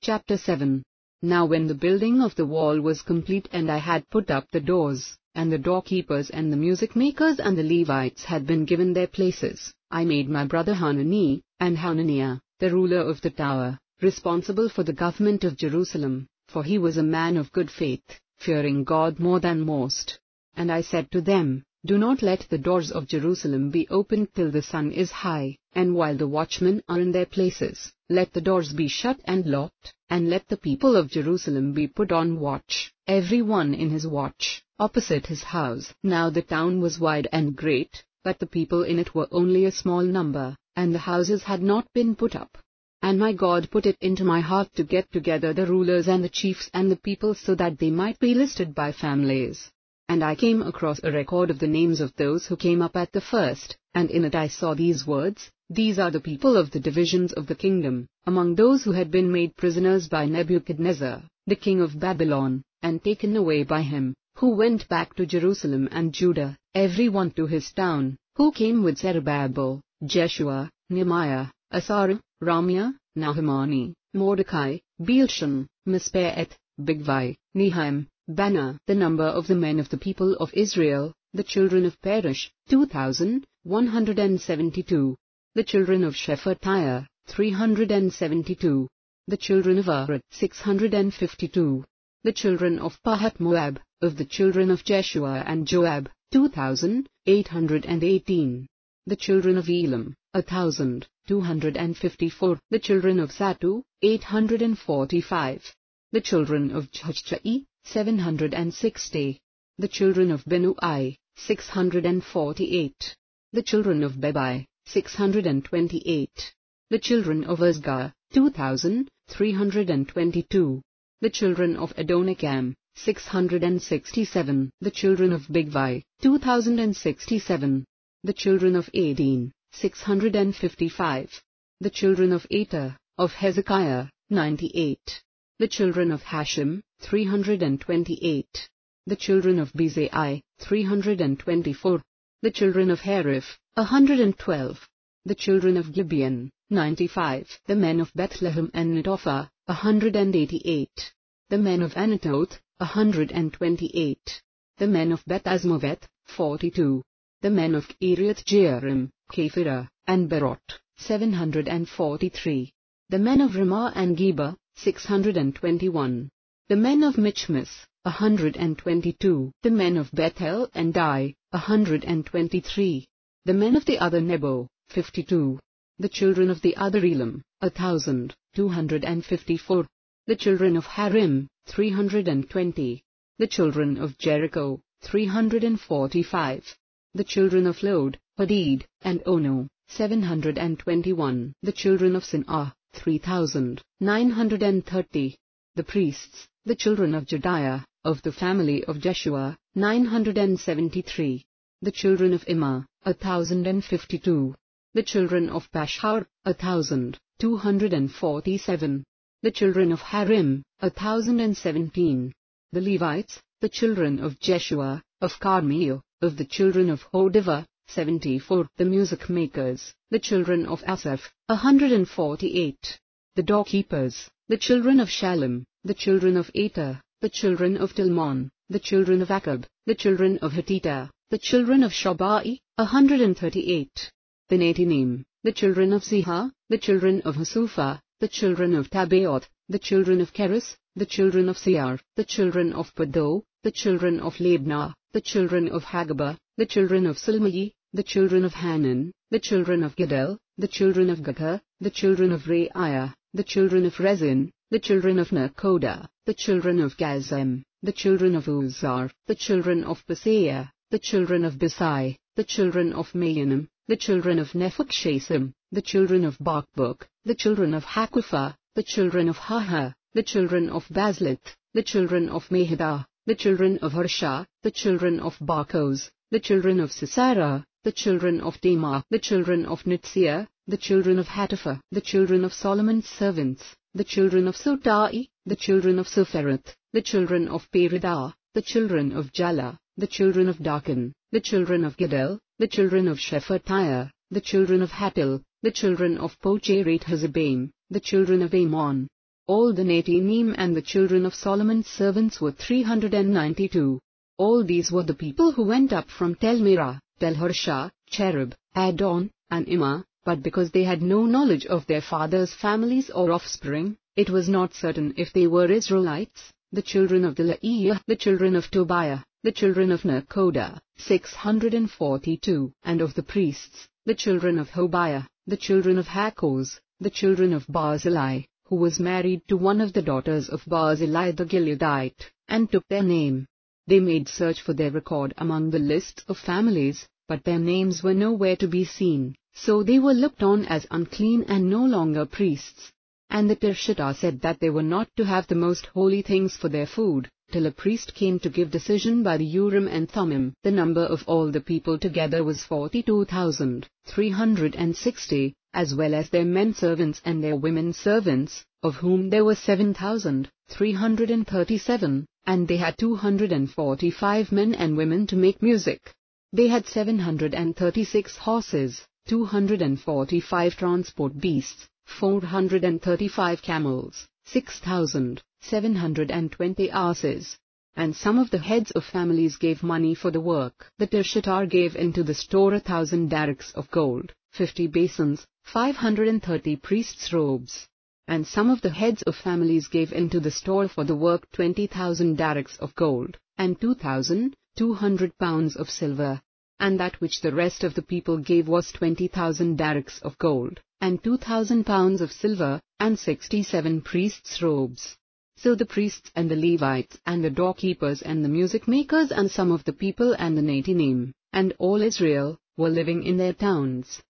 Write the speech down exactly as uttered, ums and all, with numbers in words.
Chapter seven. Now when the building of the wall was complete and I had put up the doors, and the doorkeepers and the music makers and the Levites had been given their places, I made my brother Hanani, and Hananiah, the ruler of the tower, responsible for the government of Jerusalem, for he was a man of good faith, fearing God more than most. And I said to them, Do not let the doors of Jerusalem be opened till the sun is high, and while the watchmen are in their places, let the doors be shut and locked, and let the people of Jerusalem be put on watch, every one in his watch, opposite his house. Now the town was wide and great, but the people in it were only a small number, and the houses had not been put up. And my God put it into my heart to get together the rulers and the chiefs and the people so that they might be listed by families. And I came across a record of the names of those who came up at the first, and in it I saw these words, These are the people of the divisions of the kingdom, among those who had been made prisoners by Nebuchadnezzar, the king of Babylon, and taken away by him, who went back to Jerusalem and Judah, every one to his town, who came with Zerubbabel, Jeshua, Nehemiah, Asarah, Ramiah, Nahamani, Mordecai, Bilshan, Mispaeth, Bigvai, Nehum, Bana. The number of the men of the people of Israel, the children of Perish, two thousand one hundred seventy-two. The children of Shephatiah, three hundred seventy-two. The children of Arad, six hundred fifty-two. The children of Pahath-Moab, of the children of Jeshua and Joab, two thousand eight hundred eighteen. The children of Elam, one thousand two hundred fifty-four. The children of Zattu, eight hundred forty-five. The children of Jachai, seven hundred sixty. The children of Benui, six hundred forty-eight. The children of Bebai, six hundred twenty-eight. The children of Azgah, two thousand three hundred twenty-two. The children of Adonikam, six hundred sixty-seven. The children of Bigvai, two thousand sixty-seven. The children of Adin, six hundred fifty-five. The children of Ater, of Hezekiah, ninety-eight. The children of Hashem, three hundred twenty-eight. The children of Bezai, three hundred twenty-four. The children of Hariph, one hundred twelve. The children of Gibeon, ninety-five. The men of Bethlehem and Netophah, one hundred eighty-eight. The men of Anatoth, one hundred twenty-eight. The men of Beth-Azmaveth, forty-two. The men of Kiriath-Jearim, Kephirah, and Berot, seven hundred forty-three. The men of Ramah and Geba, six hundred twenty-one. The men of Michmas, one hundred twenty-two. The men of Bethel and Dai, one hundred twenty-three. The men of the other Nebo, fifty-two. The children of the other Elam, one thousand two hundred fifty-four. The children of Harim, three hundred twenty. The children of Jericho, three hundred forty-five. The children of Lod, Hadid, and Ono, seven hundred twenty-one. The children of Sinah, three thousand nine hundred thirty. The priests, the children of Jediah, of the family of Jeshua, nine hundred seventy-three. The children of Immer, one thousand fifty-two. The children of Pashhur, one thousand two hundred forty-seven. The children of Harim, one thousand seventeen. The Levites, the children of Jeshua, of Carmel, of the children of Hodiva, seventy-four. The music makers, the children of Asaph, one hundred forty-eight. The doorkeepers, the children of Shalom, the children of Ater, the children of Tilmon, the children of Akab, the children of Hatita, the children of Shobai, one hundred thirty-eight. The Netinim, the children of Ziha, the children of Hasupha, the children of Tabaoth, the children of Keres, the children of Seir, the children of Paddo, the children of Labnah, the children of Hagabah, the children of Silmai, the children of Hanan, the children of Gidel, the children of Gakah, the children of Reiah, the children of Rezin, the children of Nekoda, the children of Gazem, the children of Uzar, the children of Paseah, the children of Besai, the children of Mayanim, the children of Nephuk-Shasim, the children of Bakbuk, the children of Hakupha, the children of Haha, the children of Bazlith, the children of Mehidah, the children of Harsha, the children of Barkos, the children of Sisera, the children of Tema, the children of Nitzia, the children of Hatipha, the children of Solomon's servants, the children of Sotai, the children of Sopherath, the children of Peridah, the children of Jala, the children of Darkan, the children of Gidel, the children of Shephatiah, the children of Hatil, the children of Pochereth Hazabaim, the children of Ammon. All the Nethinim and the children of Solomon's servants were three hundred ninety-two. All these were the people who went up from Tel Merah, Tel Harsha, Cherub, Adon, and Immer, but because they had no knowledge of their fathers' families or offspring, it was not certain if they were Israelites. The children of Delaiah, the children of Tobiah, the children of Nekoda, six hundred forty-two, and of the priests, the children of Hobiah, the children of Hakkoz, the children of Barzillai, who was married to one of the daughters of Barzillai the Gileadite, and took their name. They made search for their record among the lists of families, but their names were nowhere to be seen, so they were looked on as unclean and no longer priests. And the Tirshatha said that they were not to have the most holy things for their food, till a priest came to give decision by the Urim and Thummim. The number of all the people together was forty-two thousand three hundred sixty, as well as their men servants and their women servants, of whom there were seven thousand three hundred thirty-seven, and they had two hundred forty-five men and women to make music. They had seven hundred thirty-six horses, two hundred forty-five transport beasts, four hundred thirty-five camels, six thousand seven hundred twenty asses. And some of the heads of families gave money for the work. The Tirshatha gave into the store a thousand darricks of gold, fifty basins, five hundred thirty priests' robes. And some of the heads of families gave into the store for the work twenty thousand darricks of gold, and two thousand two hundred pounds of silver. And that which the rest of the people gave was twenty thousand darricks of gold, and two thousand pounds of silver, and sixty-seven priests' robes. So the priests and the Levites and the doorkeepers and the music makers and some of the people and the Nethinim, and all Israel, were living in their towns.